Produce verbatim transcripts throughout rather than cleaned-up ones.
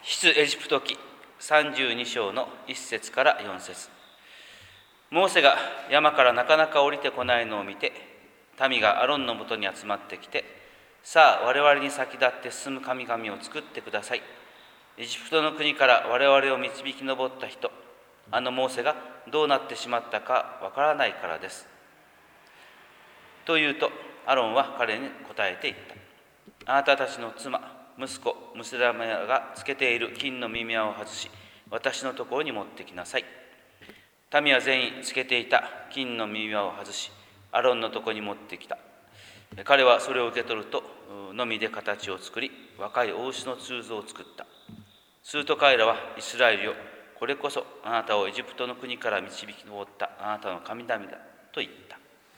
出エジプト記さんじゅうに章のいっ節からよん節。モーセが山からなかなか降りてこないのを見て、民がアロンのもとに集まってきて、さあ我々に先立って進む神々を作ってください。エジプトの国から我々を導き上った人、あのモーセがどうなってしまったかわからないからです。と言うと、アロンは彼に答えて言った。あなたたちの妻、息子、娘がつけている金の耳輪を外し、私のところに持ってきなさい。民は全員つけていた金の耳輪を外し、アロンのところに持ってきた。彼はそれを受け取ると、のみで形を作り、若い王子の鋳造を作った。すると彼らは、イスラエルよ、これこそあなたをエジプトの国から導き上ったあなたの神々だと言った。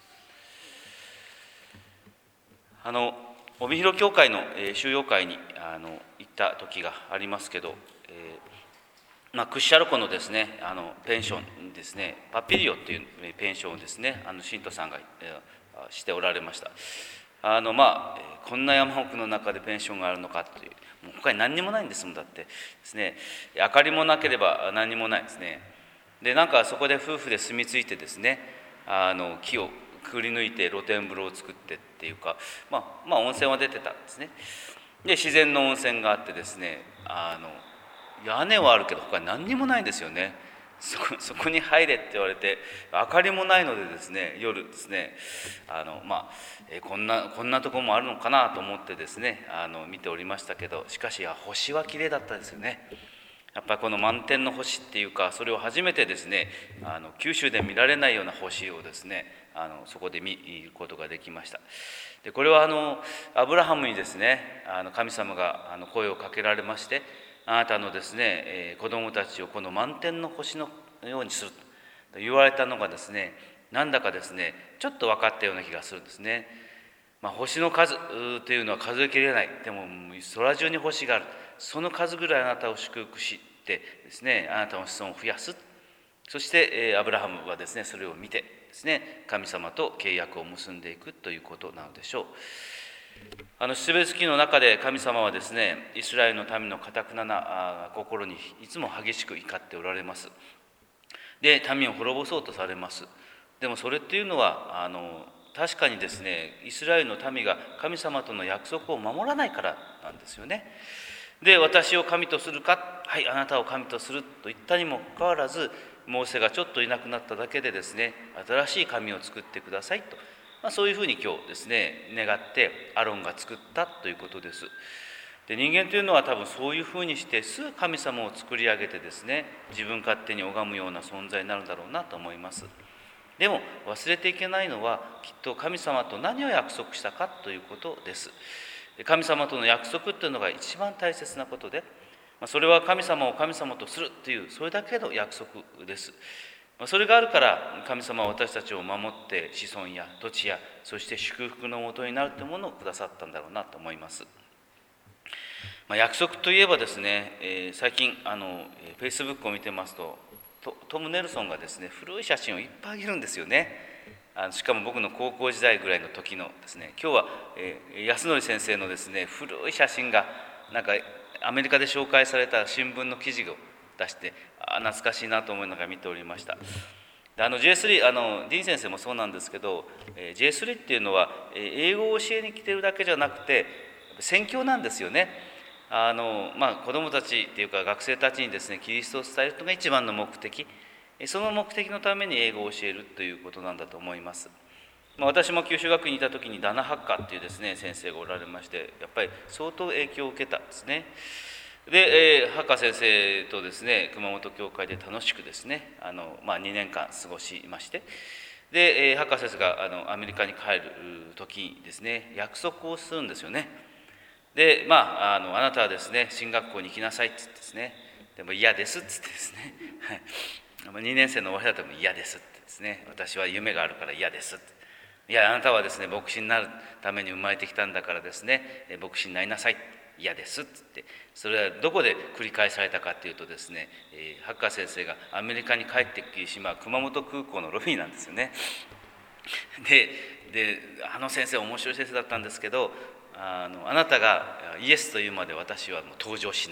あの帯広教会の、えー、収容会にあの行った時がありますけど、えーまあ、屈斜路湖のですね、あのペンションですね、パピリオっていうペンションをですね、あの信徒さんが、えー、しておられました。あのまあ、えー、こんな山奥の中でペンションがあるのかという、もう他に何にもないんですもん。だってですね、明かりもなければ何にもないですね。で、なんかそこで夫婦で住み着いてですね、あの木をくり抜いて露天風呂を作ってっていうか、まあ、まあ温泉は出てたんですね。で、自然の温泉があってですね、あの屋根はあるけど他に何にもないんですよね。そこ、そこに入れって言われて、明かりもないのでですね、夜ですね、あのまあえこんなこんなとこもあるのかなと思ってですね、あの見ておりましたけど、しかし星は綺麗だったですよね。やっぱりこの満天の星っていうか、それを初めてですね、あの九州で見られないような星をですね、あのそこで見ることができました。で、これはあのアブラハムにですね、あの神様があの声をかけられまして、あなたのですね、えー、子供たちをこの満天の星のようにすると言われたのがですね、なんだかですね、ちょっと分かったような気がするんですね。まあ、星の数というのは数えきれない。でも空中に星がある。その数ぐらいあなたを祝福してですね、あなたの子孫を増やす。そしてアブラハムはですね、それを見てですね、神様と契約を結んでいくということなのでしょう。あの出エジプト記の中で神様はですね、イスラエルの民の堅くなな心にいつも激しく怒っておられます。で、民を滅ぼそうとされます。でもそれっていうのはあの確かにですね、イスラエルの民が神様との約束を守らないからなんですよね。で、私を神とするか、はい、あなたを神とすると言ったにもかかわらず、モーセがちょっといなくなっただけでですね、新しい神を作ってくださいと、まあ、そういうふうに今日ですね、願ってアロンが作ったということです。で、人間というのは多分そういうふうにしてすぐ神様を作り上げてですね、自分勝手に拝むような存在になるんだろうなと思います。でも忘れていけないのは、きっと神様と何を約束したかということです。神様との約束というのが一番大切なことで、それは神様を神様とするという、それだけの約束です。それがあるから神様は私たちを守って子孫や土地や、そして祝福のもとになるというものをくださったんだろうなと思います。まあ、約束といえばですね、えー、最近あのフェイスブックを見てますと、ト, トム・ネルソンがですね、古い写真をいっぱいあげるんですよね。あのしかも僕の高校時代ぐらいの時のですね、今日は、えー、安則先生のですね、古い写真がなんかアメリカで紹介された新聞の記事を出して、あ、懐かしいなと思いながら見ておりました。で、あの ジェイスリー、あのディーン先生もそうなんですけど、えー、ジェイスリー っていうのは、えー、英語を教えに来てるだけじゃなくて宣教なんですよね。あのまあ、子どもたちっていうか学生たちにですね、キリストを伝えるのが一番の目的、その目的のために英語を教えるということなんだと思います。まあ、私も九州学院にいた時にダナ・ハッカーっていうですね、先生がおられまして、やっぱり相当影響を受けたんですね。で、えー、ハッカー先生とですね、熊本教会で楽しくですね、あの、まあ、にねんかん過ごしまして、で、えー、ハッカー先生があのアメリカに帰る時にですね、約束をするんですよね。で、まあ、あのあなたはですね、進学校に行きなさいって言ってですね、でも嫌ですって言ってですね、はい、にねん生の終わりだとも嫌ですってですね、私は夢があるから嫌ですって、いや、あなたはですね、牧師になるために生まれてきたんだからですね、牧師になりなさい、嫌ですって言って、それはどこで繰り返されたかというとですね、えー、ハッカー先生がアメリカに帰ってきてしまう熊本空港のロビーなんですよね。で、であの先生面白い先生だったんですけど、あのあなたがイエスというまで私はもう登場しないっていうんで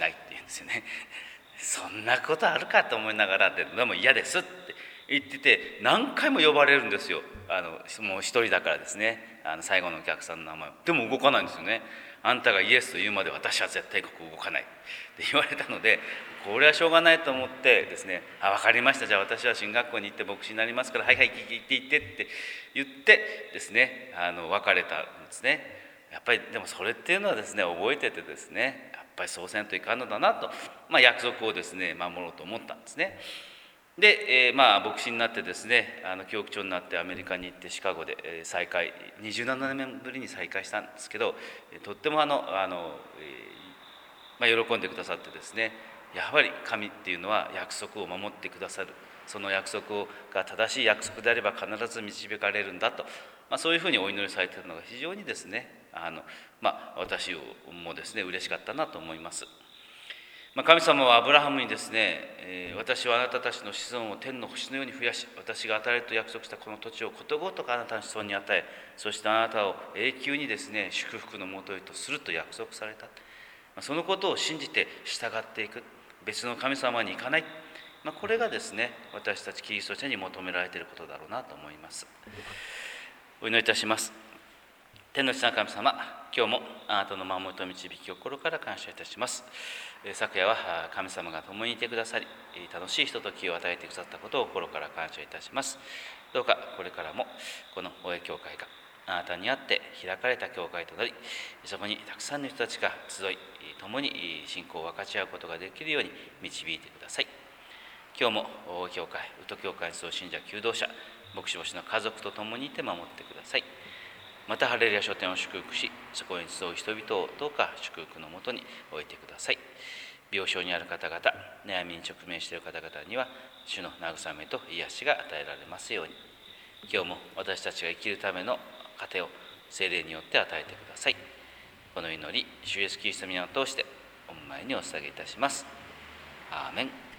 ですよね。そんなことあるかと思いながら、ででも嫌ですって言ってて、何回も呼ばれるんですよ。あのもう一人だからですね、あの最後のお客さんの名前を。でも動かないんですよね。あんたがイエスと言うまで私は絶対ここ動かないって言われたので、これはしょうがないと思ってですね、あ、分かりました、じゃあ私は進学校に行って牧師になりますから、はいはい行って行ってって言ってですね、あの別れたんですね。やっぱりでもそれっていうのはですね、覚えててですね、やっぱりそうせんといかんのだなと、まあ、約束をですね守ろうと思ったんですね。で、えー、まあ牧師になってですね、あの教区長になってアメリカに行ってシカゴで、えー、再会にじゅうななねんぶりに再会したんですけど、とってもあのあの、えーまあ、喜んでくださってですね、やはり神っていうのは約束を守ってくださる、その約束が正しい約束であれば必ず導かれるんだと、まあ、そういうふうにお祈りされているのが非常にですね、あの、まあ、私もですね嬉しかったなと思います。まあ、神様はアブラハムにですね、えー、私はあなたたちの子孫を天の星のように増やし、私が与えると約束したこの土地をことごとくあなたの子孫に与え、そしてあなたを永久にですね祝福のもとへとすると約束された。まあ、そのことを信じて従っていく、別の神様に行かない、まあ、これがですね私たちキリスト者に求められていることだろうなと思います。お祈りいたします。天の父なる神様、今日もあなたの守りと導きを心から感謝いたします。昨夜は神様が共にいてくださり、楽しいひとときを与えてくださったことを心から感謝いたします。どうかこれからもこの大江教会があなたにあって開かれた教会となり、そこにたくさんの人たちが集い、共に信仰を分かち合うことができるように導いてください。今日も大江教会、宇都教会総信者求道者、牧師牧師の家族と共にいて守ってください。またハレルヤ書店を祝福し、そこに集う人々をどうか祝福のもとに置いてください。病床にある方々、悩みに直面している方々には主の慰めと癒しが与えられますように。今日も私たちが生きるための糧を聖霊によって与えてください。この祈り、主イエスキリストの皆を通してお前にお捧げいたします。アーメン。